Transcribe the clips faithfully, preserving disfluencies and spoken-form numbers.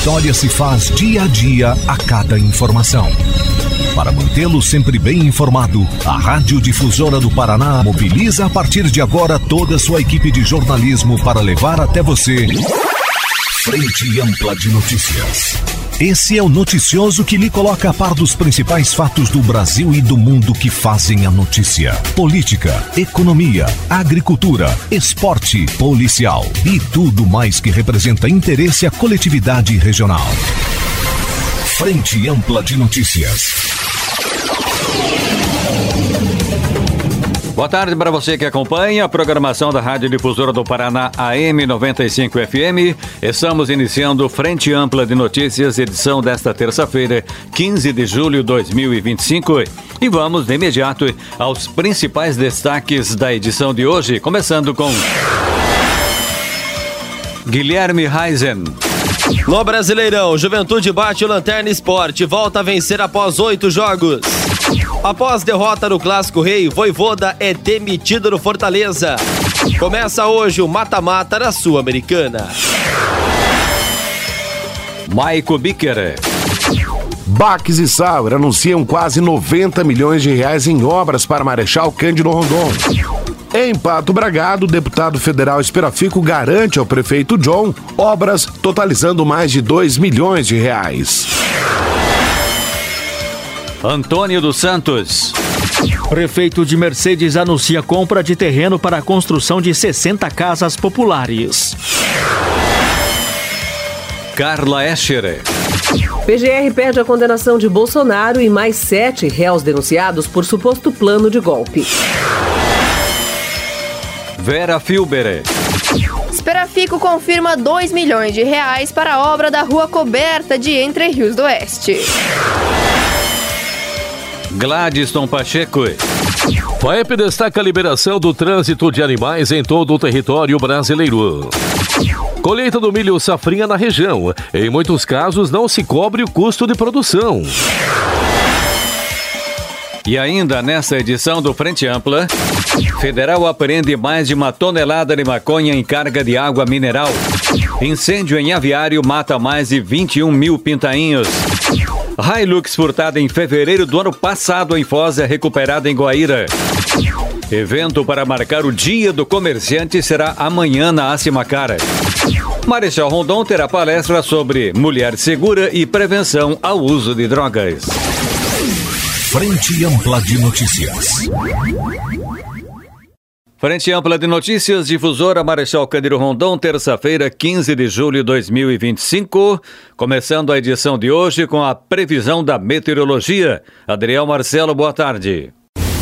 história se faz dia a dia a cada informação. Para mantê-lo sempre bem informado, a Rádio Difusora do Paraná mobiliza a partir de agora toda a sua equipe de jornalismo para levar até você Frente Ampla de Notícias. Esse é o noticioso que lhe coloca a par dos principais fatos do Brasil e do mundo que fazem a notícia. Política, economia, agricultura, esporte, policial e tudo mais que representa interesse à coletividade regional. Frente Ampla de Notícias. Boa tarde para você que acompanha a programação da Rádio Difusora do Paraná A M noventa e cinco F M. Estamos iniciando Frente Ampla de Notícias, edição desta terça-feira, quinze de julho de dois mil e vinte e cinco. E vamos de imediato aos principais destaques da edição de hoje, começando com Guilherme Reisen. No Brasileirão, Juventude bate o Lanterna Sport, volta a vencer após oito jogos. Após derrota no Clássico Rei, Vojvoda é demitido no Fortaleza. Começa hoje o mata-mata da Sul-Americana. Maico Bicker. Baques e Sauer anunciam quase noventa milhões de reais em obras para Marechal Cândido Rondon. Em Pato Bragado, o deputado federal Esperafico garante ao prefeito John obras totalizando mais de dois milhões de reais. Antônio dos Santos. Prefeito de Mercedes anuncia compra de terreno para a construção de sessenta casas populares. Carla Escher. P G R pede a condenação de Bolsonaro e mais sete réus denunciados por suposto plano de golpe. Vera Filber. Esperafico confirma dois milhões de reais para a obra da rua coberta de Entre Rios do Oeste. Gladyston Pacheco. FAEP destaca a liberação do trânsito de animais em todo o território brasileiro. Colheita do milho safrinha na região. Em muitos casos não se cobre o custo de produção. E ainda nessa edição do Frente Ampla, Federal apreende mais de uma tonelada de maconha em carga de água mineral. Incêndio em aviário mata mais de vinte e um mil pintainhos. Hilux furtada em fevereiro do ano passado em Foz é recuperada em Guaíra. Evento para marcar o Dia do Comerciante será amanhã na Acimacara. Marechal Rondon terá palestra sobre mulher segura e prevenção ao uso de drogas. Frente Ampla de Notícias. Frente Ampla de Notícias, Difusora Marechal Cândido Rondon, terça-feira, quinze de julho de dois mil e vinte e cinco. Começando a edição de hoje com a previsão da meteorologia. Adriel Marcelo, boa tarde.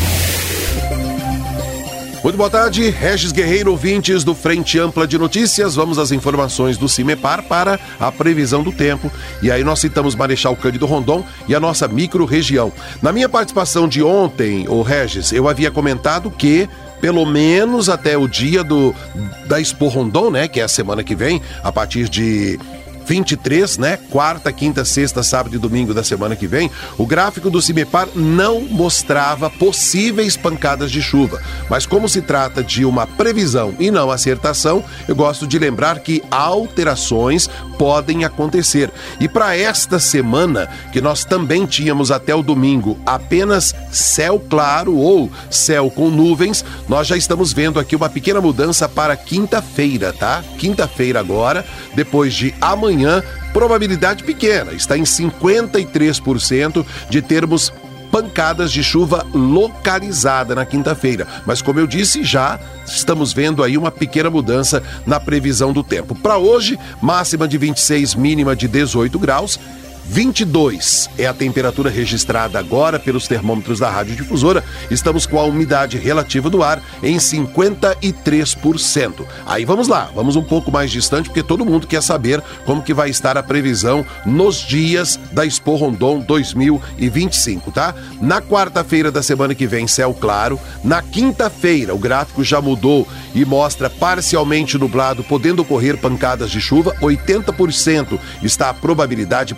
Muito boa tarde, Regis Guerreiro, ouvintes do Frente Ampla de Notícias. Vamos às informações do CIMEPAR para a previsão do tempo. E aí nós citamos Marechal Cândido Rondon e a nossa micro-região. Na minha participação de ontem, ô Regis, eu havia comentado que pelo menos até o dia do, da Expo Rondon, né, que é a semana que vem, a partir de vinte e três, né? Quarta, quinta, sexta, sábado e domingo da semana que vem, o gráfico do CIMEPAR não mostrava possíveis pancadas de chuva. Mas como se trata de uma previsão e não acertação, eu gosto de lembrar que alterações podem acontecer. E para esta semana, que nós também tínhamos até o domingo apenas céu claro ou céu com nuvens, nós já estamos vendo aqui uma pequena mudança para quinta-feira, tá? Quinta-feira agora, depois de amanhã, probabilidade pequena, está em cinquenta e três por cento de termos pancadas de chuva localizada na quinta-feira. Mas como eu disse, já estamos vendo aí uma pequena mudança na previsão do tempo. Para hoje, máxima de vinte e seis, mínima de dezoito graus. vinte e dois é a temperatura registrada agora pelos termômetros da Rádio Difusora. Estamos com a umidade relativa do ar em cinquenta e três por cento. Aí vamos lá, vamos um pouco mais distante, porque todo mundo quer saber como que vai estar a previsão nos dias da Expo Rondon dois mil e vinte e cinco, tá? Na quarta-feira da semana que vem, céu claro. Na quinta-feira, o gráfico já mudou e mostra parcialmente nublado, podendo ocorrer pancadas de chuva. oitenta por cento está a probabilidade para quinta.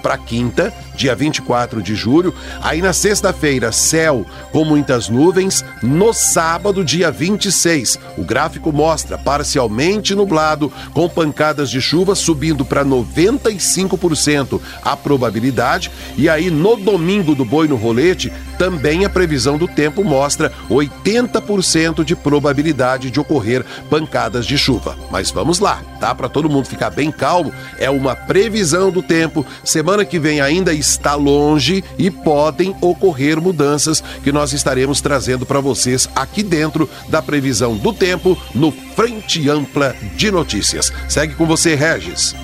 quinta, dia vinte e quatro de julho. Aí na sexta-feira, céu com muitas nuvens. No sábado, dia vinte e seis, o gráfico mostra parcialmente nublado, com pancadas de chuva subindo para noventa e cinco por cento a probabilidade. E aí no domingo do Boi no Rolete, também a previsão do tempo mostra oitenta por cento de probabilidade de ocorrer pancadas de chuva. Mas vamos lá, tá? Para todo mundo ficar bem calmo, é uma previsão do tempo. Semana que vem ainda está longe e podem ocorrer mudanças que nós estaremos trazendo para vocês aqui dentro da previsão do tempo no Frente Ampla de Notícias. Segue com você, Regis.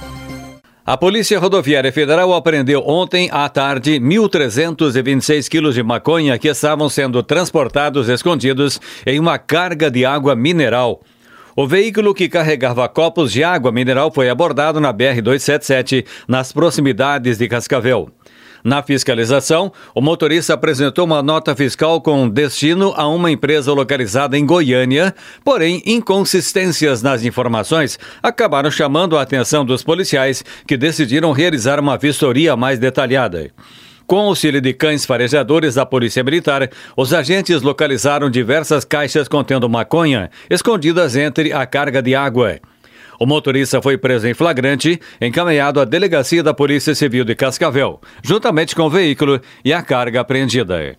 A Polícia Rodoviária Federal apreendeu ontem à tarde mil trezentos e vinte e seis quilos de maconha que estavam sendo transportados escondidos em uma carga de água mineral. O veículo que carregava copos de água mineral foi abordado na B R duzentos e setenta e sete, nas proximidades de Cascavel. Na fiscalização, o motorista apresentou uma nota fiscal com destino a uma empresa localizada em Goiânia, porém, inconsistências nas informações acabaram chamando a atenção dos policiais, que decidiram realizar uma vistoria mais detalhada. Com auxílio de cães farejadores da Polícia Militar, os agentes localizaram diversas caixas contendo maconha, escondidas entre a carga de água. O motorista foi preso em flagrante, encaminhado à Delegacia da Polícia Civil de Cascavel, juntamente com o veículo e a carga apreendida.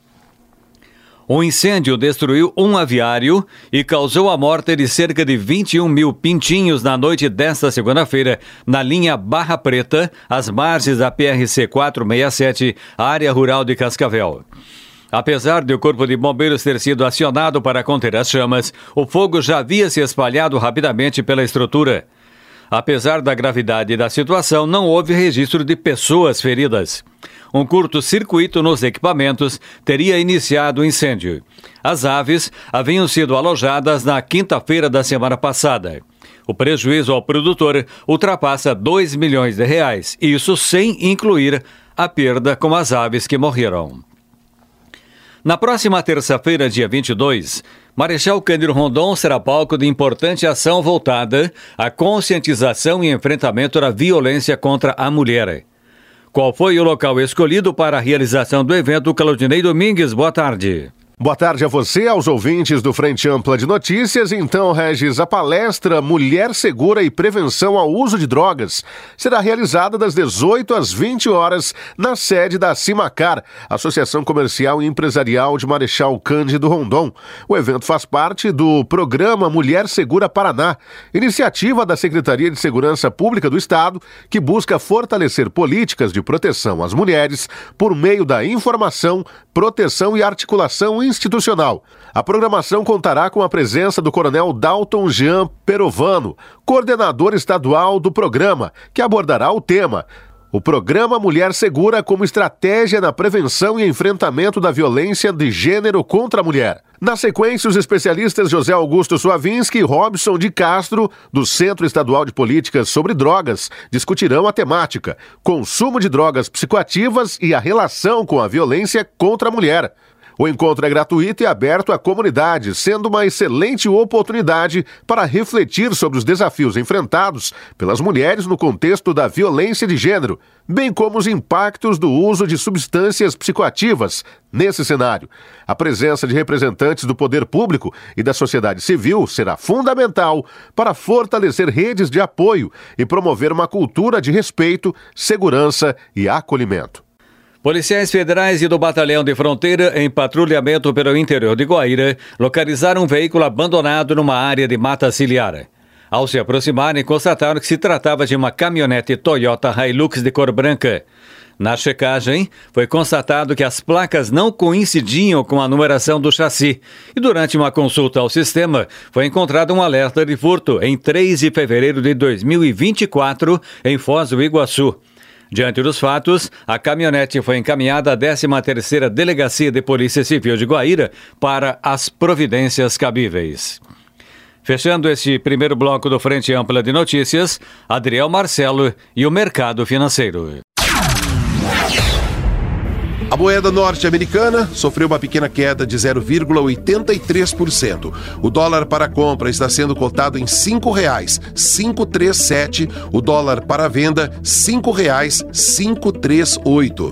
Um incêndio destruiu um aviário e causou a morte de cerca de vinte e um mil pintinhos na noite desta segunda-feira, na linha Barra Preta, às margens da P R C quatrocentos e sessenta e sete, área rural de Cascavel. Apesar de o Corpo de Bombeiros ter sido acionado para conter as chamas, o fogo já havia se espalhado rapidamente pela estrutura. Apesar da gravidade da situação, não houve registro de pessoas feridas. Um curto-circuito nos equipamentos teria iniciado o incêndio. As aves haviam sido alojadas na quinta-feira da semana passada. O prejuízo ao produtor ultrapassa dois milhões de reais, isso sem incluir a perda com as aves que morreram. Na próxima terça-feira, dia vinte e dois, Marechal Cândido Rondon será palco de importante ação voltada à conscientização e enfrentamento da violência contra a mulher. Qual foi o local escolhido para a realização do evento? Claudinei Domingues, boa tarde. Boa tarde a você, aos ouvintes do Frente Ampla de Notícias. Então, Regis, a palestra Mulher Segura e Prevenção ao Uso de Drogas será realizada das dezoito às vinte horas na sede da Simacar, Associação Comercial e Empresarial de Marechal Cândido Rondon. O evento faz parte do programa Mulher Segura Paraná, iniciativa da Secretaria de Segurança Pública do Estado, que busca fortalecer políticas de proteção às mulheres por meio da informação, proteção e articulação institucional. A programação contará com a presença do Coronel Dalton Jean Perovano, coordenador estadual do programa, que abordará o tema: o programa Mulher Segura como estratégia na prevenção e enfrentamento da violência de gênero contra a mulher. Na sequência, os especialistas José Augusto Suavinski e Robson de Castro, do Centro Estadual de Políticas sobre Drogas, discutirão a temática: consumo de drogas psicoativas e a relação com a violência contra a mulher. O encontro é gratuito e aberto à comunidade, sendo uma excelente oportunidade para refletir sobre os desafios enfrentados pelas mulheres no contexto da violência de gênero, bem como os impactos do uso de substâncias psicoativas nesse cenário. A presença de representantes do poder público e da sociedade civil será fundamental para fortalecer redes de apoio e promover uma cultura de respeito, segurança e acolhimento. Policiais federais e do Batalhão de Fronteira, em patrulhamento pelo interior de Guaíra, localizaram um veículo abandonado numa área de mata ciliar. Ao se aproximarem, constataram que se tratava de uma caminhonete Toyota Hilux de cor branca. Na checagem, foi constatado que as placas não coincidiam com a numeração do chassi e durante uma consulta ao sistema foi encontrado um alerta de furto em três de fevereiro de dois mil e vinte e quatro em Foz do Iguaçu. Diante dos fatos, a caminhonete foi encaminhada à décima terceira Delegacia de Polícia Civil de Guaíra para as providências cabíveis. Fechando este primeiro bloco do Frente Ampla de Notícias, Adriel Marcelo e o mercado financeiro. A moeda norte-americana sofreu uma pequena queda de zero vírgula oitenta e três por cento. O dólar para compra está sendo cotado em cinco reais quinhentos e trinta e sete. O dólar para venda, cinco reais quinhentos e trinta e oito.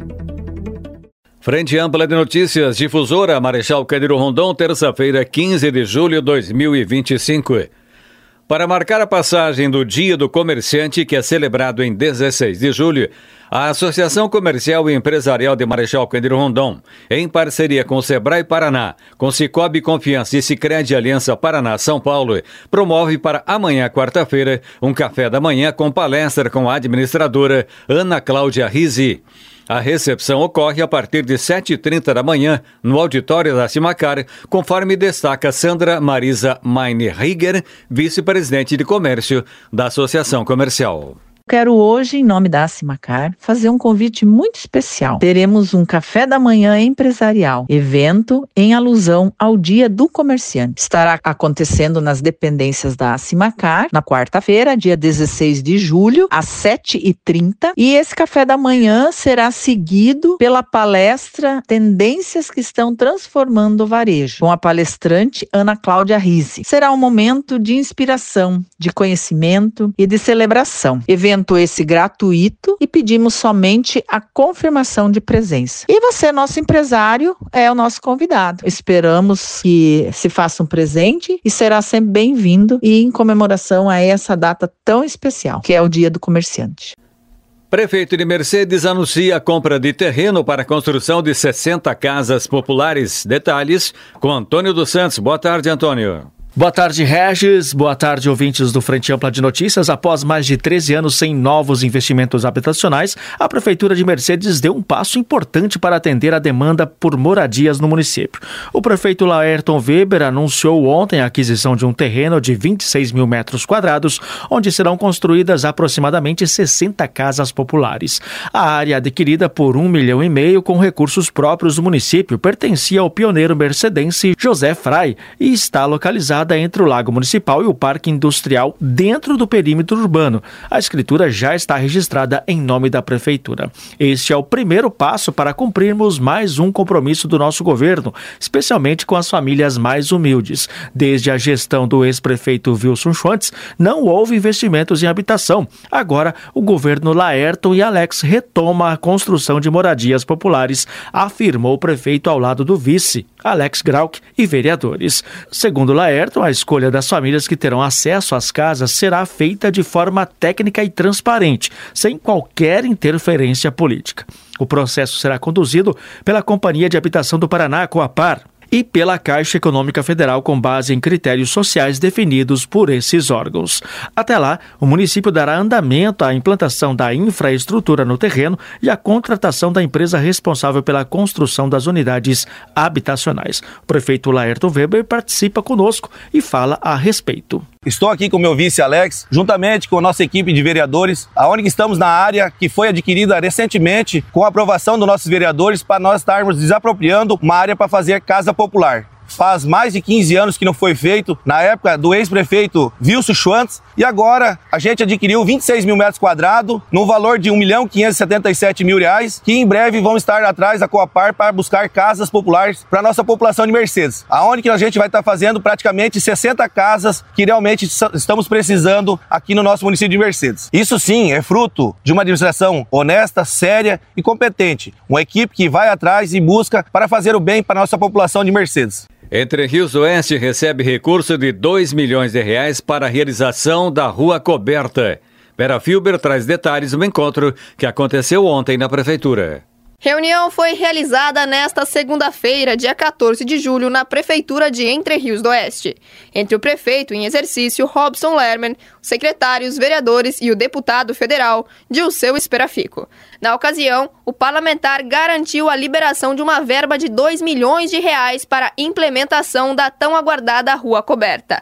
Frente Ampla de Notícias, Difusora, Marechal Cândido Rondon, terça-feira, quinze de julho de dois mil e vinte e cinco. Para marcar a passagem do Dia do Comerciante, que é celebrado em dezesseis de julho, a Associação Comercial e Empresarial de Marechal Cândido Rondon, em parceria com o Sebrae Paraná, com Cicobi Confiança e Sicredi Aliança Paraná São Paulo, promove para amanhã, quarta-feira, um café da manhã com palestra com a administradora Ana Cláudia Rizzi. A recepção ocorre a partir de sete e trinta da manhã no auditório da Simacar, conforme destaca Sandra Marisa Meinrigger, vice-presidente de comércio da Associação Comercial. Quero hoje, em nome da Simacar, fazer um convite muito especial. Teremos um café da manhã empresarial, evento em alusão ao Dia do Comerciante. Estará acontecendo nas dependências da Simacar, na quarta-feira, dia dezesseis de julho, às sete e trinta. E esse café da manhã será seguido pela palestra Tendências que estão transformando o varejo, com a palestrante Ana Cláudia Rizzi. Será um momento de inspiração, de conhecimento e de celebração. Evento esse gratuito e pedimos somente a confirmação de presença. E você, nosso empresário, é o nosso convidado. Esperamos que se faça um presente e será sempre bem-vindo e em comemoração a essa data tão especial, que é o Dia do Comerciante. Prefeito de Mercedes anuncia a compra de terreno para a construção de sessenta casas populares. Detalhes com Antônio dos Santos. Boa tarde, Antônio. Boa tarde, Regis. Boa tarde, ouvintes do Frente Ampla de Notícias. Após mais de treze anos sem novos investimentos habitacionais, a Prefeitura de Mercedes deu um passo importante para atender a demanda por moradias no município. O prefeito Laerton Weber anunciou ontem a aquisição de um terreno de vinte e seis mil metros quadrados, onde serão construídas aproximadamente sessenta casas populares. A área adquirida por um milhão e meio com recursos próprios do município pertencia ao pioneiro mercedense José Frei e está localizada entre o Lago Municipal e o Parque Industrial dentro do perímetro urbano. A escritura já está registrada em nome da Prefeitura. Este é o primeiro passo para cumprirmos mais um compromisso do nosso governo, especialmente com as famílias mais humildes. Desde a gestão do ex-prefeito Wilson Schwantz, não houve investimentos em habitação. Agora, o governo Laerton e Alex retoma a construção de moradias populares, afirmou o prefeito ao lado do vice, Alex Grauck, e vereadores. Segundo Laerton, a escolha das famílias que terão acesso às casas será feita de forma técnica e transparente, sem qualquer interferência política. O processo será conduzido pela Companhia de Habitação do Paraná, Coapar, e pela Caixa Econômica Federal com base em critérios sociais definidos por esses órgãos. Até lá, o município dará andamento à implantação da infraestrutura no terreno e à contratação da empresa responsável pela construção das unidades habitacionais. O prefeito Laerton Weber participa conosco e fala a respeito. Estou aqui com o meu vice Alex, juntamente com a nossa equipe de vereadores, aonde estamos na área que foi adquirida recentemente com a aprovação dos nossos vereadores para nós estarmos desapropriando uma área para fazer casa popular. Faz mais de quinze anos que não foi feito, na época do ex-prefeito Wilson Schwantz, e agora a gente adquiriu vinte e seis mil metros quadrados, no valor de um milhão quinhentos e setenta e sete mil reais, que em breve vão estar atrás da Coapar para buscar casas populares para a nossa população de Mercedes, aonde que a gente vai estar fazendo praticamente sessenta casas que realmente estamos precisando aqui no nosso município de Mercedes. Isso sim é fruto de uma administração honesta, séria e competente, uma equipe que vai atrás e busca para fazer o bem para a nossa população de Mercedes. Entre Rios do Oeste recebe recurso de dois milhões de reais para a realização da Rua Coberta. Vera Filber traz detalhes do encontro que aconteceu ontem na Prefeitura. Reunião foi realizada nesta segunda-feira, dia quatorze de julho, na Prefeitura de Entre Rios do Oeste, entre o prefeito em exercício, Robson Lerman, os secretários, vereadores e o deputado federal, Dilceu Esperafico. Na ocasião, o parlamentar garantiu a liberação de uma verba de dois milhões de reais para a implementação da tão aguardada Rua Coberta.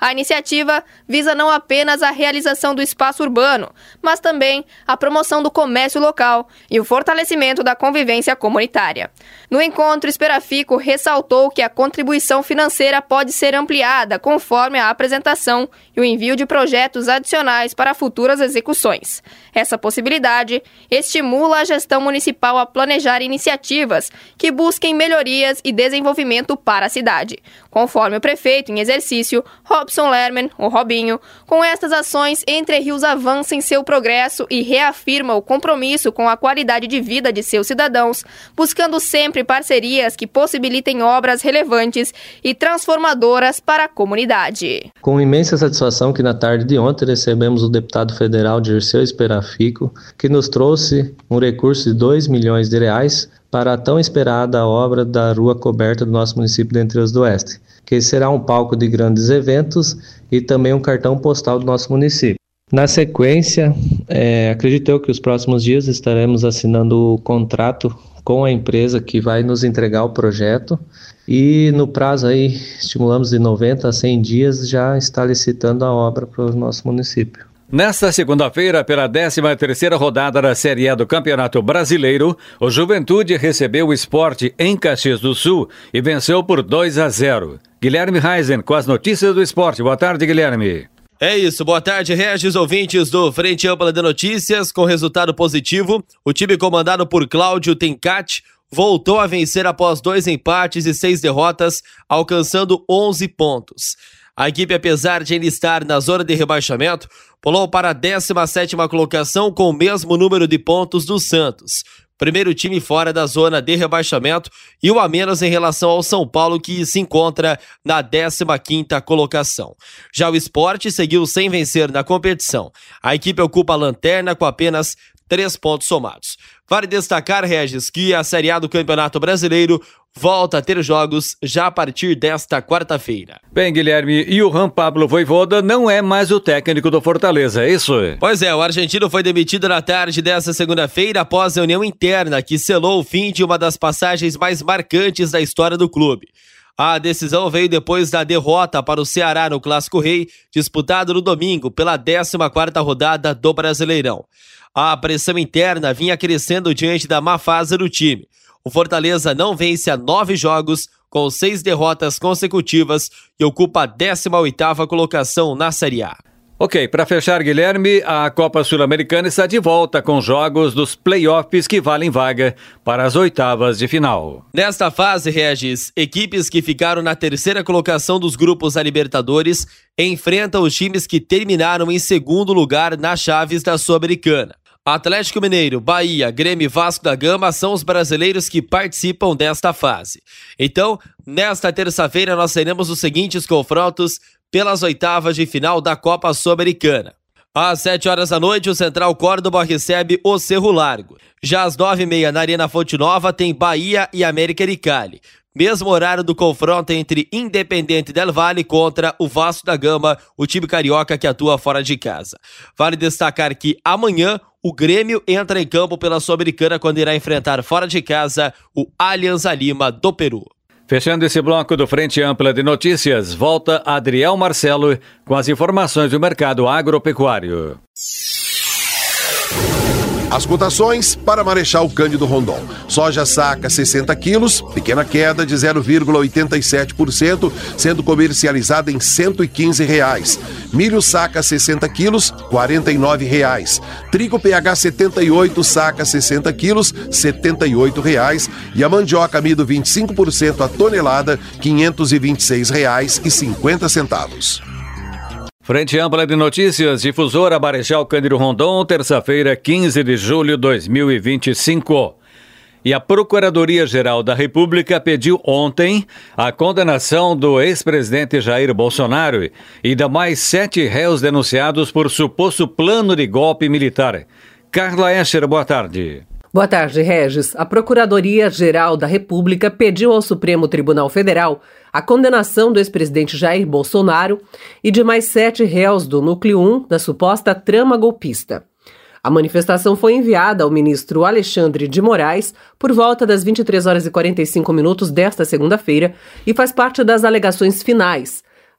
A iniciativa visa não apenas a realização do espaço urbano, mas também a promoção do comércio local e o fortalecimento da convivência comunitária. No encontro, Esperafico ressaltou que a contribuição financeira pode ser ampliada conforme a apresentação e o envio de projetos adicionais para futuras execuções. Essa possibilidade estimula a gestão municipal a planejar iniciativas que busquem melhorias e desenvolvimento para a cidade. Conforme o prefeito em exercício, Robson Lerman, o Robinho, com estas ações, Entre Rios avança em seu progresso e reafirma o compromisso com a qualidade de vida de seus cidadãos, buscando sempre parcerias que possibilitem obras relevantes e transformadoras para a comunidade. Com imensa satisfação que na tarde de ontem recebemos o deputado federal Dirceu Esperafico, que nos trouxe um recurso de dois milhões de reais para a tão esperada obra da rua coberta do nosso município de Entre Rios do Oeste, que será um palco de grandes eventos e também um cartão postal do nosso município. Na sequência, é, acredito eu que os próximos dias estaremos assinando o contrato com a empresa que vai nos entregar o projeto e no prazo aí, estimulamos de noventa a cem dias, já está licitando a obra para o nosso município. Nesta segunda-feira, pela décima terceira rodada da Série A do Campeonato Brasileiro, o Juventude recebeu o Sport em Caxias do Sul e venceu por dois a zero. Guilherme Reisen com as notícias do esporte. Boa tarde, Guilherme. É isso, boa tarde, Regis, ouvintes do Frente Ampla de Notícias. Com resultado positivo, o time comandado por Cláudio Tencati voltou a vencer após dois empates e seis derrotas, alcançando onze pontos. A equipe, apesar de ainda estar na zona de rebaixamento, pulou para a décima sétima colocação com o mesmo número de pontos do Santos, primeiro time fora da zona de rebaixamento e o a menos em relação ao São Paulo, que se encontra na décima quinta colocação. Já o Sport seguiu sem vencer na competição. A equipe ocupa a lanterna com apenas três pontos somados. Vale destacar, Regis, que a Série A do Campeonato Brasileiro volta a ter jogos já a partir desta quarta-feira. Bem, Guilherme, e o Juan Pablo Voivoda não é mais o técnico do Fortaleza, é isso? Pois é, o argentino foi demitido na tarde desta segunda-feira após a reunião interna que selou o fim de uma das passagens mais marcantes da história do clube. A decisão veio depois da derrota para o Ceará no Clássico Rei, disputado no domingo pela décima quarta rodada do Brasileirão. A pressão interna vinha crescendo diante da má fase do time. O Fortaleza não vence há nove jogos, com seis derrotas consecutivas e ocupa a décima oitava colocação na Série A. Ok, para fechar, Guilherme, a Copa Sul-Americana está de volta com jogos dos playoffs que valem vaga para as oitavas de final. Nesta fase, Regis, equipes que ficaram na terceira colocação dos grupos da Libertadores enfrentam os times que terminaram em segundo lugar nas chaves da Sul-Americana. Atlético Mineiro, Bahia, Grêmio e Vasco da Gama são os brasileiros que participam desta fase. Então, nesta terça-feira nós teremos os seguintes confrontos pelas oitavas de final da Copa Sul-Americana. Às sete horas da noite, o Central Córdoba recebe o Cerro Largo. Já às nove e meia, na Arena Fonte Nova, tem Bahia e América de Cali. Mesmo horário do confronto entre Independente Del Valle contra o Vasco da Gama, o time carioca que atua fora de casa. Vale destacar que amanhã o Grêmio entra em campo pela Sul-Americana quando irá enfrentar fora de casa o Alianza Lima do Peru. Fechando esse bloco do Frente Ampla de Notícias, volta Adriel Marcelo com as informações do mercado agropecuário. As cotações para Marechal Cândido Rondon. Soja saca sessenta quilos, pequena queda de zero vírgula oitenta e sete por cento, sendo comercializada em cento e quinze reais. Milho saca sessenta quilos, quarenta e nove reais. Trigo P H setenta e oito saca sessenta quilos, setenta e oito reais. E a mandioca amido vinte e cinco por cento a tonelada, quinhentos e vinte e seis reais e cinquenta centavos. Frente Ampla de Notícias, difusora Marechal Cândido Rondon, terça-feira, quinze de julho de dois mil e vinte e cinco. E a Procuradoria-Geral da República pediu ontem a condenação do ex-presidente Jair Bolsonaro e de mais sete réus denunciados por suposto plano de golpe militar. Carla Escher, boa tarde. Boa tarde, Regis. A Procuradoria-Geral da República pediu ao Supremo Tribunal Federal a condenação do ex-presidente Jair Bolsonaro e de mais sete réus do Núcleo um da suposta trama golpista. A manifestação foi enviada ao ministro Alexandre de Moraes por volta das vinte e três horas e quarenta e cinco minutos desta segunda-feira e faz parte das alegações finais.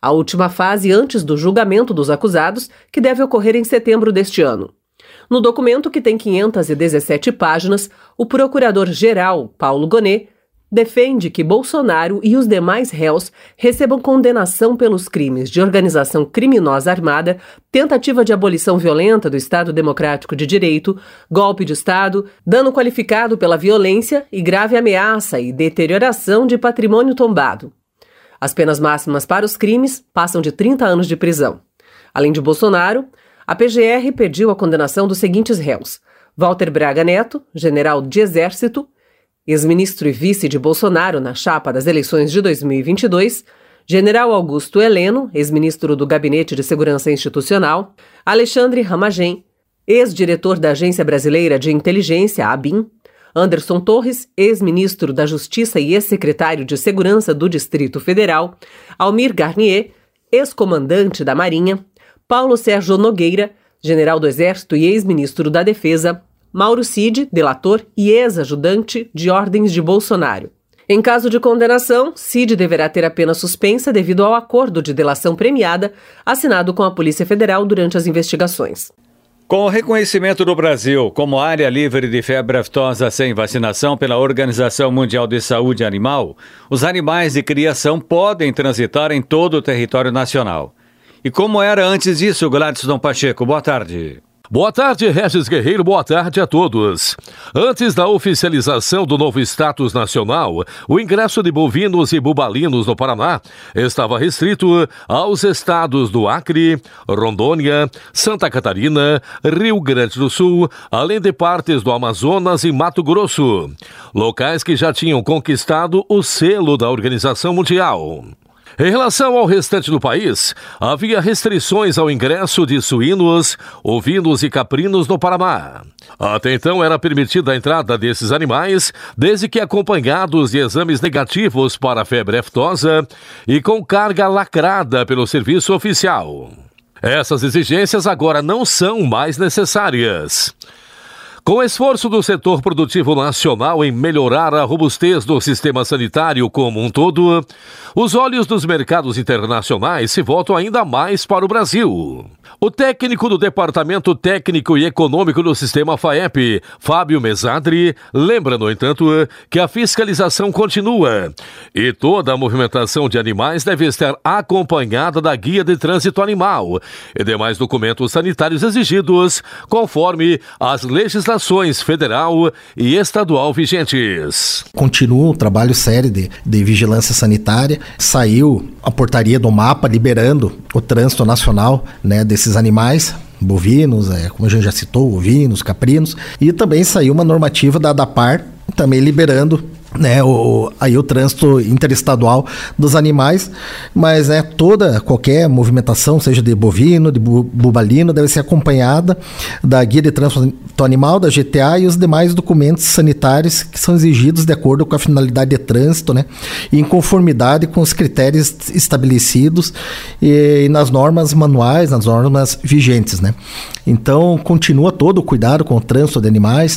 a última fase antes do julgamento dos acusados, que deve ocorrer em setembro deste ano. No documento, que tem quinhentas e dezessete páginas, o procurador-geral, Paulo Gonet, defende que Bolsonaro e os demais réus recebam condenação pelos crimes de organização criminosa armada, tentativa de abolição violenta do Estado Democrático de Direito, golpe de Estado, dano qualificado pela violência e grave ameaça e deterioração de patrimônio tombado. As penas máximas para os crimes passam de trinta anos de prisão. Além de Bolsonaro, a P G R pediu a condenação dos seguintes réus: Walter Braga Neto, general de Exército, ex-ministro e vice de Bolsonaro na chapa das eleições de dois mil e vinte e dois, general Augusto Heleno, ex-ministro do Gabinete de Segurança Institucional, Alexandre Ramagem, ex-diretor da Agência Brasileira de Inteligência, ABIN, Anderson Torres, ex-ministro da Justiça e ex-secretário de Segurança do Distrito Federal, Almir Garnier, ex-comandante da Marinha, Paulo Sérgio Nogueira, general do Exército e ex-ministro da Defesa, Mauro Cid, delator e ex-ajudante de ordens de Bolsonaro. Em caso de condenação, Cid deverá ter a pena suspensa devido ao acordo de delação premiada assinado com a Polícia Federal durante as investigações. Com o reconhecimento do Brasil como área livre de febre aftosa sem vacinação pela Organização Mundial de Saúde Animal, os animais de criação podem transitar em todo o território nacional. E como era antes disso, Gladson Pacheco? Boa tarde. Boa tarde, Regis Guerreiro, boa tarde a todos. Antes da oficialização do novo status nacional, o ingresso de bovinos e bubalinos no Paraná estava restrito aos estados do Acre, Rondônia, Santa Catarina, Rio Grande do Sul, além de partes do Amazonas e Mato Grosso, locais que já tinham conquistado o selo da Organização Mundial. Em relação ao restante do país, havia restrições ao ingresso de suínos, ovinos e caprinos no Paraná. Até então era permitida a entrada desses animais, desde que acompanhados de exames negativos para a febre aftosa e com carga lacrada pelo serviço oficial. Essas exigências agora não são mais necessárias. Com o esforço do setor produtivo nacional em melhorar a robustez do sistema sanitário como um todo, os olhos dos mercados internacionais se voltam ainda mais para o Brasil. O técnico do Departamento Técnico e Econômico do Sistema FAEP, Fábio Mesadri, lembra, no entanto, que a fiscalização continua e toda a movimentação de animais deve estar acompanhada da Guia de Trânsito Animal e demais documentos sanitários exigidos, conforme as legislações federal e estadual vigentes. Continua um trabalho sério de, de vigilância sanitária. Saiu a portaria do mapa liberando o trânsito nacional, né, desses animais bovinos, é, como a gente já citou, ovinos, caprinos, e também saiu uma normativa da ADAPAR também liberando, né, o, aí o trânsito interestadual dos animais, mas né, toda, qualquer movimentação, seja de bovino, de bu, bubalino, deve ser acompanhada da Guia de Trânsito Animal, da G T A e os demais documentos sanitários que são exigidos de acordo com a finalidade de trânsito, né, e em conformidade com os critérios estabelecidos e, e nas normas manuais, nas normas vigentes, né. Então, continua todo o cuidado com o trânsito de animais,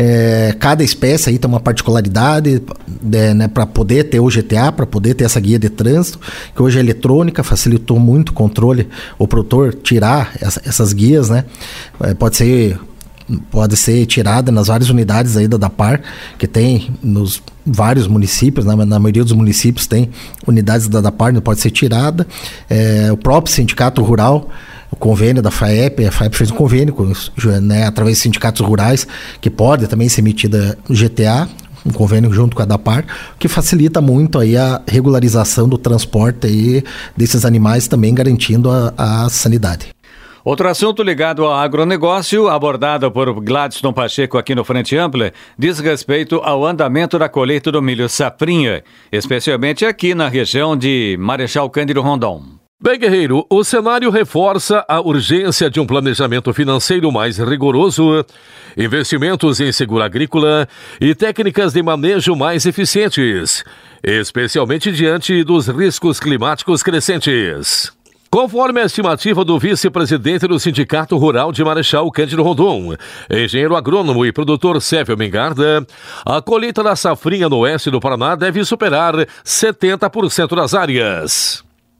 é, cada espécie aí tem uma particularidade, É, né, para poder ter o G T A, para poder ter essa guia de trânsito, que hoje é eletrônica, facilitou muito o controle, o produtor tirar essa, essas guias, né, é, pode ser pode ser tirada nas várias unidades aí da DAPAR, que tem nos vários municípios, na, na maioria dos municípios tem unidades da DAPAR, pode ser tirada, é, o próprio sindicato rural, o convênio da FAEP, a FAEP fez um convênio com, né, através de sindicatos rurais, que pode também ser emitida no G T A, um convênio junto com a DAPAR, que facilita muito aí a regularização do transporte aí desses animais, também garantindo a, a sanidade. Outro assunto ligado ao agronegócio, abordado por Gladson Pacheco aqui no Frente Ampla, diz respeito ao andamento da colheita do milho safrinha, especialmente aqui na região de Marechal Cândido Rondon. Bem, Guerreiro, o cenário reforça a urgência de um planejamento financeiro mais rigoroso, investimentos em seguro agrícola e técnicas de manejo mais eficientes, especialmente diante dos riscos climáticos crescentes. Conforme a estimativa do vice-presidente do Sindicato Rural de Marechal Cândido Rondon, engenheiro agrônomo e produtor Sérgio Mengarda, a colheita da safrinha no oeste do Paraná deve superar setenta por cento das áreas.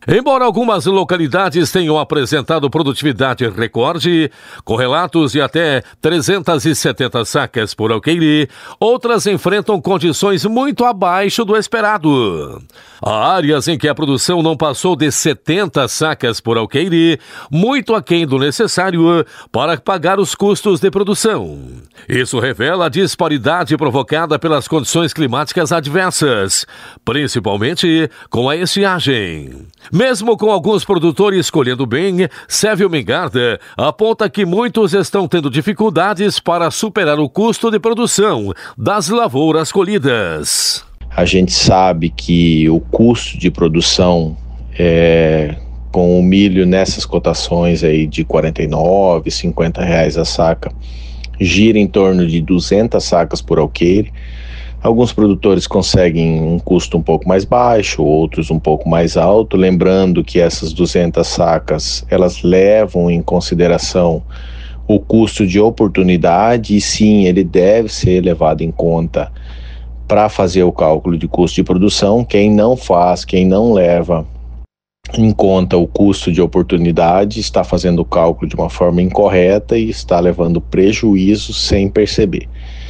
Embora algumas localidades tenham apresentado produtividade recorde, com relatos de até trezentas e setenta sacas por alqueire, outras enfrentam condições muito abaixo do esperado. Há áreas em que a produção não passou de setenta sacas por alqueire, muito aquém do necessário para pagar os custos de produção. Isso revela a disparidade provocada pelas condições climáticas adversas, principalmente com a estiagem. Mesmo com alguns produtores colhendo bem, Sérgio Mengarda aponta que muitos estão tendo dificuldades para superar o custo de produção das lavouras colhidas. A gente sabe que o custo de produção é, com o milho nessas cotações aí de quarenta e nove, cinquenta reais a saca, gira em torno de duzentas sacas por alqueire. Alguns produtores conseguem um custo um pouco mais baixo, outros um pouco mais alto, lembrando que essas duzentas sacas, elas levam em consideração o custo de oportunidade, e sim, ele deve ser levado em conta para fazer o cálculo de custo de produção. Quem não faz, quem não leva em conta o custo de oportunidade, está fazendo o cálculo de uma forma incorreta e está levando prejuízo sem perceber.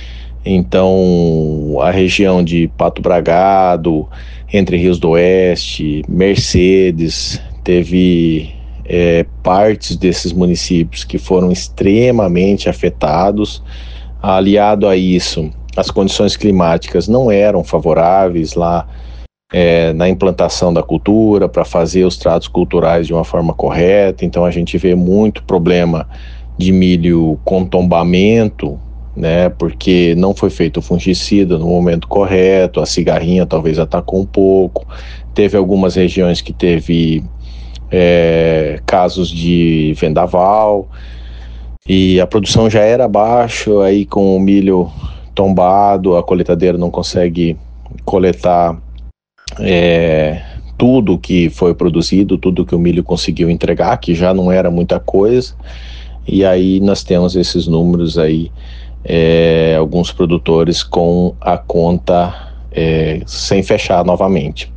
Então, a região de Pato Bragado, Entre Rios do Oeste, Mercedes, teve é, partes desses municípios que foram extremamente afetados. Aliado a isso, as condições climáticas não eram favoráveis lá é, na implantação da cultura, para fazer os tratos culturais de uma forma correta. Então, a gente vê muito problema de milho com tombamento, né, porque não foi feito o fungicida no momento correto, a cigarrinha talvez atacou um pouco, teve algumas regiões que teve é, casos de vendaval, e a produção já era baixa, aí com o milho tombado, a coletadeira não consegue coletar é, tudo que foi produzido, tudo que o milho conseguiu entregar, que já não era muita coisa, e aí nós temos esses números aí, É, alguns produtores com a conta é, sem fechar novamente.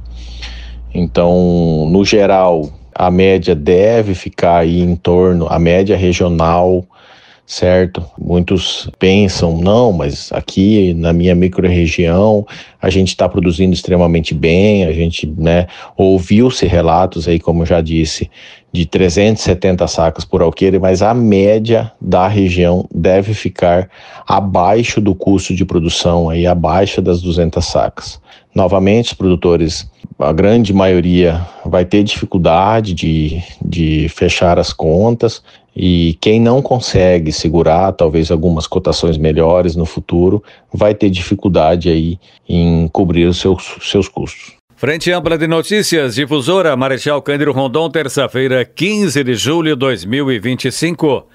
Então, no geral, a média deve ficar aí em torno, a média regional, certo? Muitos pensam, não, mas aqui na minha micro-região a gente está produzindo extremamente bem, a gente, né, ouviu-se relatos aí, como eu já disse, de trezentas e setenta sacas por alqueire, mas a média da região deve ficar abaixo do custo de produção, aí, abaixo das duzentas sacas. Novamente, os produtores, a grande maioria vai ter dificuldade de, de fechar as contas, e quem não consegue segurar talvez algumas cotações melhores no futuro vai ter dificuldade aí em cobrir os seus, seus custos. Frente Ampla de Notícias, Difusora, Marechal Cândido Rondon, terça-feira, quinze de julho de dois mil e vinte e cinco.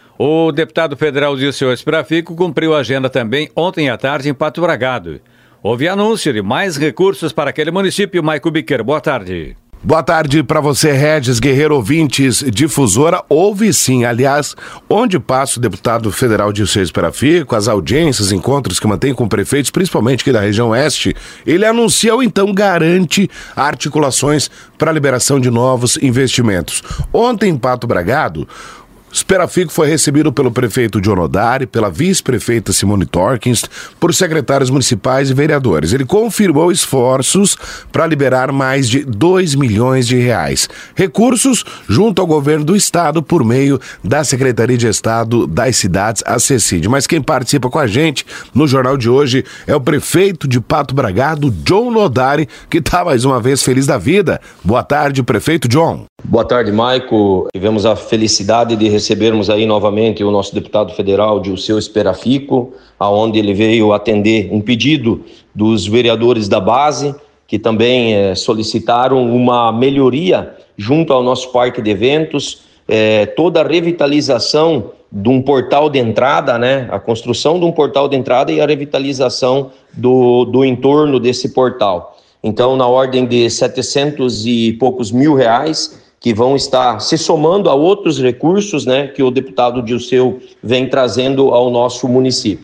O deputado federal Dirceu Esperafico cumpriu a agenda também ontem à tarde em Pato Bragado. Houve anúncio de mais recursos para aquele município. Maico Biquer, boa tarde. Boa tarde para você, Regis Guerreiro, ouvintes, Difusora. Houve sim, aliás, onde passa o deputado federal Dirceu Esperafico, as audiências, encontros que mantém com prefeitos, principalmente aqui da região oeste, ele anuncia ou então garante articulações para a liberação de novos investimentos. Ontem em Pato Bragado, Esperafico foi recebido pelo prefeito John Nodari, pela vice-prefeita Simone Torkins, por secretários municipais e vereadores. Ele confirmou esforços para liberar mais de dois milhões de reais. Recursos junto ao governo do estado por meio da Secretaria de Estado das Cidades, a CECID. Mas quem participa com a gente no jornal de hoje é o prefeito de Pato Bragado, John Nodari, que está mais uma vez feliz da vida. Boa tarde, prefeito John. Boa tarde, Maico. Tivemos a felicidade de recebermos aí novamente o nosso deputado federal, Dirceu Esperafico, aonde ele veio atender um pedido dos vereadores da base, que também é, solicitaram uma melhoria junto ao nosso parque de eventos, é, toda a revitalização de um portal de entrada, né? A construção de um portal de entrada e a revitalização do, do entorno desse portal. Então, na ordem de setecentos e poucos mil reais, que vão estar se somando a outros recursos, né, que o deputado Dirceu vem trazendo ao nosso município.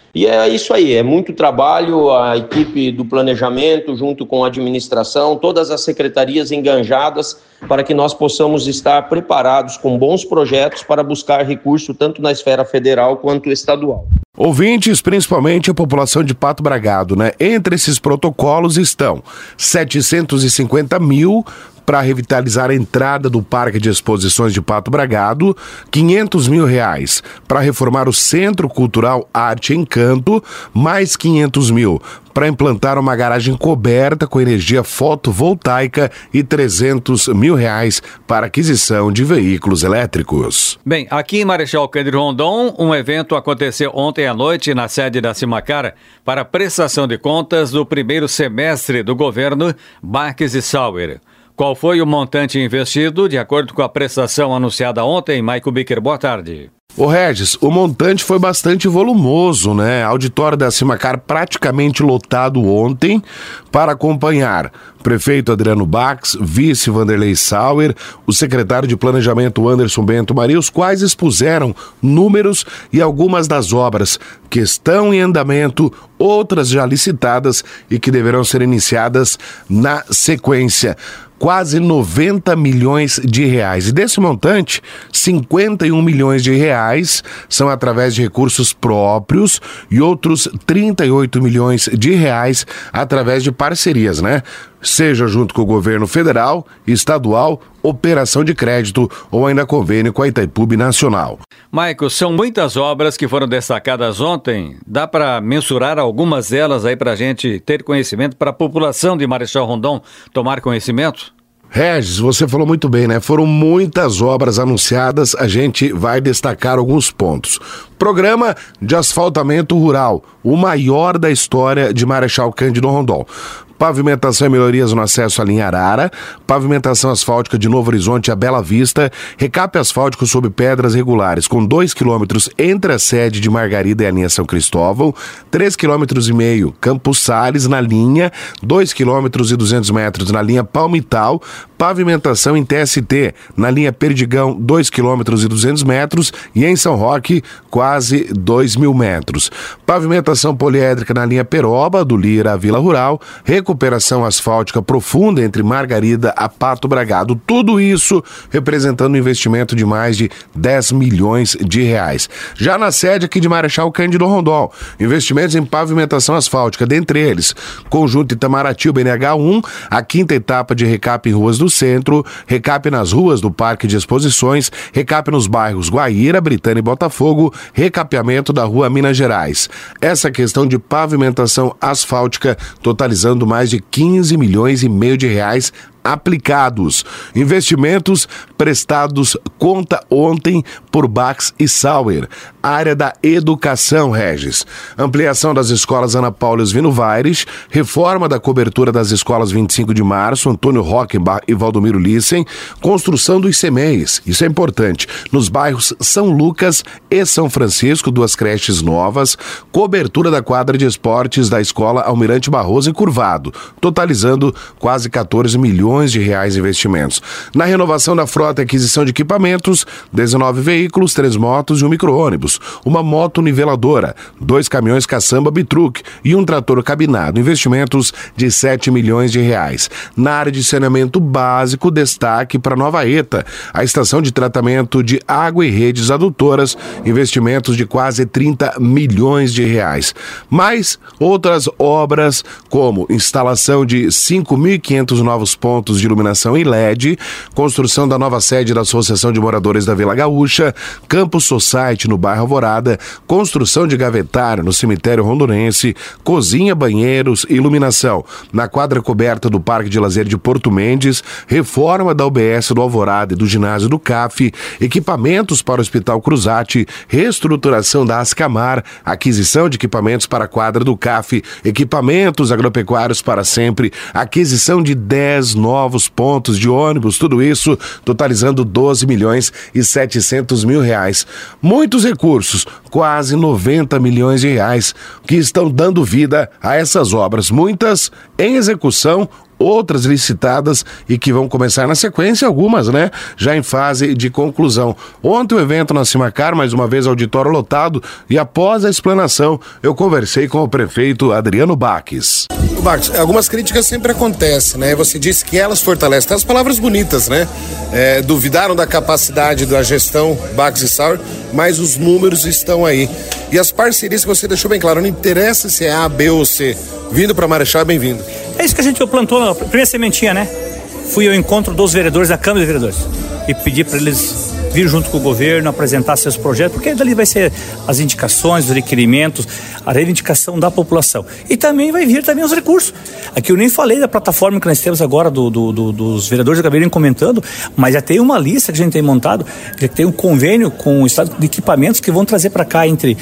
E é isso aí, é muito trabalho, a equipe do planejamento junto com a administração, todas as secretarias enganjadas para que nós possamos estar preparados com bons projetos para buscar recurso tanto na esfera federal quanto estadual. Ouvintes, principalmente a população de Pato Bragado, né? Entre esses protocolos estão setecentos e cinquenta mil para revitalizar a entrada do Parque de Exposições de Pato Bragado, quinhentos mil reais para reformar o Centro Cultural Arte Encanto, mais quinhentos mil para implantar uma garagem coberta com energia fotovoltaica e trezentos mil reais para aquisição de veículos elétricos. Bem, aqui em Marechal Cândido Rondon, um evento aconteceu ontem à noite na sede da Simacar para prestação de contas do primeiro semestre do governo Baques e Sauer. Qual foi o montante investido, de acordo com a prestação anunciada ontem? Maico Bicker, boa tarde. Ô Regis, o montante foi bastante volumoso, né? Auditório da Simacar praticamente lotado ontem para acompanhar prefeito Adriano Bax, vice Vanderlei Sauer, o secretário de Planejamento Anderson Bento Maria, os quais expuseram números e algumas das obras que estão em andamento, outras já licitadas e que deverão ser iniciadas na sequência. Quase noventa milhões de reais. E desse montante, cinquenta e um milhões de reais são através de recursos próprios e outros trinta e oito milhões de reais através de parcerias, né? Seja junto com o governo federal, estadual, operação de crédito ou ainda convênio com a Itaipu Nacional. Maico, são muitas obras que foram destacadas ontem. Dá para mensurar algumas delas aí para a gente ter conhecimento, para a população de Marechal Rondon tomar conhecimento? Regis, você falou muito bem, né? Foram muitas obras anunciadas, a gente vai destacar alguns pontos. Programa de asfaltamento rural, o maior da história de Marechal Cândido Rondon. Pavimentação e melhorias no acesso à linha Arara, pavimentação asfáltica de Novo Horizonte a Bela Vista, recape asfáltico sob pedras regulares com dois quilômetros entre a sede de Margarida e a linha São Cristóvão, três quilômetros e meio Campos Sales na linha, dois quilômetros e duzentos metros na linha Palmital, pavimentação em T S T na linha Perdigão, dois quilômetros e duzentos metros e em São Roque, quase dois mil metros. Pavimentação poliédrica na linha Peroba, do Lira à Vila Rural, recuperação asfáltica profunda entre Margarida a Pato Bragado. Tudo isso representando um investimento de mais de dez milhões de reais. Já na sede aqui de Marechal Cândido Rondon, investimentos em pavimentação asfáltica, dentre eles, Conjunto Itamaraty, o B N H um, a quinta etapa de recape em ruas do centro, recape nas ruas do Parque de Exposições, recape nos bairros Guaíra, Britânia e Botafogo, recapeamento da rua Minas Gerais. Essa questão de pavimentação asfáltica totalizando mais de quinze milhões e meio de reais aplicados. Investimentos prestados conta ontem por Bax e Sauer. Área da educação, Regis. Ampliação das escolas Ana Paula Osvino Vaires, reforma da cobertura das escolas vinte e cinco de março, Antônio Rockenbach e Valdomiro Lissen, construção dos C M E Is, isso é importante, nos bairros São Lucas e São Francisco, duas creches novas, cobertura da quadra de esportes da escola Almirante Barroso e Curvado, totalizando quase quatorze milhões de reais em investimentos. Na renovação da frota e aquisição de equipamentos, dezenove veículos, três motos e um micro-ônibus, uma moto niveladora, dois caminhões caçamba bitruque e um trator cabinado. Investimentos de sete milhões de reais. Na área de saneamento básico, destaque para Nova Eta, a estação de tratamento de água e redes adutoras, investimentos de quase trinta milhões de reais. Mais outras obras, como instalação de cinco mil e quinhentos novos pontos de iluminação em L E D, construção da nova sede da Associação de Moradores da Vila Gaúcha, Campus Society no bairro Alvorada, construção de gavetário no cemitério rondonense, cozinha, banheiros e iluminação na quadra coberta do Parque de Lazer de Porto Mendes, reforma da U B S do Alvorada e do ginásio do C A F, equipamentos para o Hospital Cruzati, reestruturação da Ascamar, aquisição de equipamentos para a quadra do C A F, equipamentos agropecuários para sempre, aquisição de dez novos pontos de ônibus, tudo isso totalizando doze milhões e setecentos mil reais. Muitos recursos, quase noventa milhões de reais, que estão dando vida a essas obras, muitas em execução, outras licitadas e que vão começar na sequência, algumas, né, já em fase de conclusão. Ontem o evento na Cimacar, mais uma vez auditório lotado, e após a explanação, eu conversei com o prefeito Adriano Baques. Baques, algumas críticas sempre acontecem, né? Você disse que elas fortalecem, tem as palavras bonitas, né? É, duvidaram da capacidade da gestão Baques e Sauer, mas os números estão aí. E as parcerias que você deixou bem claro, não interessa se é A, B ou C. Vindo para Marechal, é bem-vindo. É isso que a gente plantou na primeira sementinha, né? Fui ao encontro dos vereadores da Câmara de Vereadores e pedi para eles vir junto com o governo, apresentar seus projetos, porque dali vai ser as indicações, os requerimentos, a reivindicação da população. E também vai vir também os recursos. Aqui eu nem falei da plataforma que nós temos agora do, do, do, dos vereadores, acabei nem comentando, mas já tem uma lista que a gente tem montado, já tem um convênio com o estado de equipamentos que vão trazer para cá entre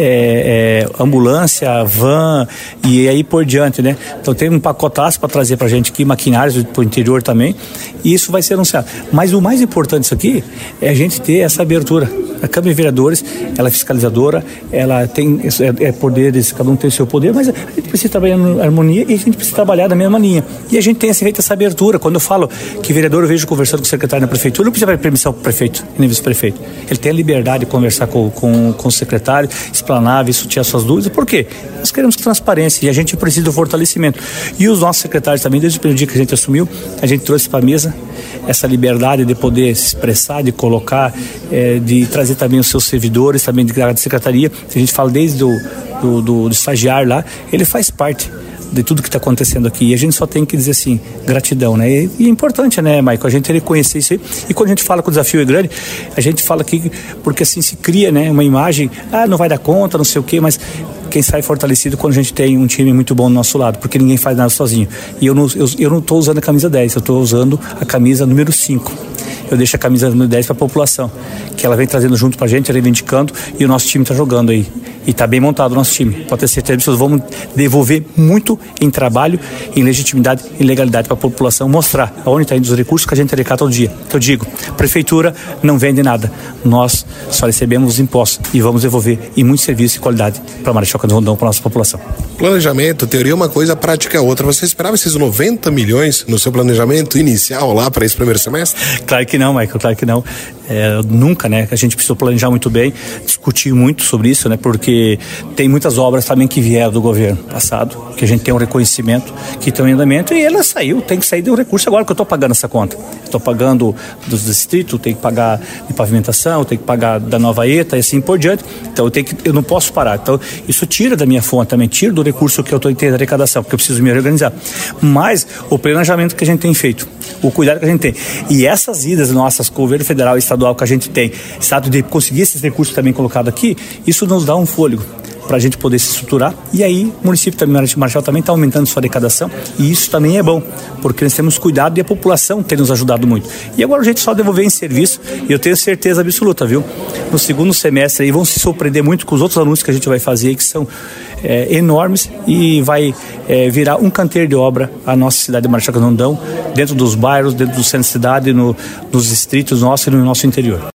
é, é, ambulância, van e aí por diante, né? Então tem um pacotaço para trazer para a gente aqui, maquinários para o interior também, e isso vai ser anunciado. Mas o mais importante disso aqui é a gente ter essa abertura. A Câmara de Vereadores, ela é fiscalizadora, ela tem é, é poderes, cada um tem o seu poder, mas a gente precisa trabalhar em harmonia e a gente precisa trabalhar da mesma linha. E a gente tem feito essa abertura. Quando eu falo que vereador, eu vejo conversando com o secretário na prefeitura, não precisa pedir permissão para o prefeito e nem vice-prefeito. Ele tem a liberdade de conversar com, com, com o secretário, explanar, discutir as suas dúvidas. Por quê? Nós queremos transparência e a gente precisa do fortalecimento. E os nossos secretários também, desde o primeiro dia que a gente assumiu, a gente trouxe para a mesa essa liberdade de poder se expressar, de colocar, é, de trazer também os seus servidores, também de da secretaria. A gente fala desde o do, do, do estagiário lá, ele faz parte de tudo que está acontecendo aqui, e a gente só tem que dizer assim, gratidão, né? E, e é importante, né, Maicon, a gente reconhecer isso aí, e quando a gente fala que o desafio é grande, a gente fala aqui, porque assim se cria, né, uma imagem, ah, não vai dar conta, não sei o quê, mas quem sai fortalecido quando a gente tem um time muito bom do nosso lado, porque ninguém faz nada sozinho. E eu não eu, eu não estou usando a camisa dez, eu estou usando a camisa número cinco. Eu deixo a camisa número dez para a população, que ela vem trazendo junto para a gente, reivindicando, e o nosso time está jogando aí. E está bem montado o nosso time. Pode ter certeza que nós vamos devolver muito em trabalho, em legitimidade e legalidade para a população, mostrar aonde está indo os recursos que a gente arrecada todo dia. Que eu digo, prefeitura não vende nada. Nós só recebemos os impostos e vamos devolver em muito serviço e qualidade para Marechal Cândido Rondon, para a nossa população. Planejamento, teoria é uma coisa, prática é outra. Você esperava esses noventa milhões no seu planejamento inicial lá para esse primeiro semestre? Claro que não, Michael, claro que não. É, nunca, né? A gente precisou planejar muito bem, discutir muito sobre isso, né? Porque tem muitas obras também que vieram do governo passado, que a gente tem um reconhecimento, que estão em andamento, e ela saiu, tem que sair do recurso agora que eu estou pagando essa conta. Estou pagando dos distritos, tenho que pagar de pavimentação, tenho que pagar da Nova ETA e assim por diante. Então eu, tenho que, eu não posso parar. Então isso tira da minha fonte também, tira do recurso que eu estou tendo de arrecadação, porque eu preciso me organizar. Mas o planejamento que a gente tem feito, o cuidado que a gente tem, e essas idas nossas com o governo federal e estadual que a gente tem, estado de conseguir esses recursos também colocados aqui, isso nos dá um fôlego para a gente poder se estruturar, e aí o município também, Marechal também está aumentando sua arrecadação, e isso também é bom, porque nós temos cuidado e a população tem nos ajudado muito. E agora a gente só devolver em serviço, e eu tenho certeza absoluta, viu? No segundo semestre aí vão se surpreender muito com os outros anúncios que a gente vai fazer aí, que são é, enormes, e vai é, virar um canteiro de obra a nossa cidade de Marechal Cândido Rondon, dentro dos bairros, dentro do centro da cidade, no, nos distritos nossos e no nosso interior.